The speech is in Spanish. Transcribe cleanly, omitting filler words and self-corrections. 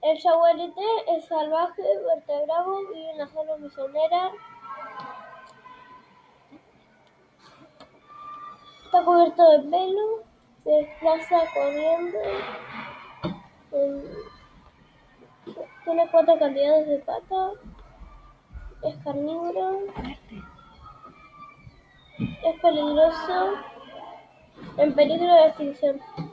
El yaguareté es salvaje, vertebrado, vive en las zonas misioneras, está cubierto de pelo, se desplaza corriendo, tiene 4 calidades de pata, es carnívoro, es peligroso, en peligro de extinción.